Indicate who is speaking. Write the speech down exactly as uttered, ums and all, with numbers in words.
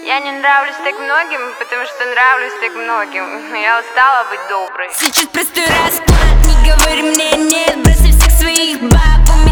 Speaker 1: Я не нравлюсь так многим, потому что нравлюсь так многим. Я устала быть доброй.
Speaker 2: Сейчас простой расклад, не говори мне нет, бросай всех своих баб.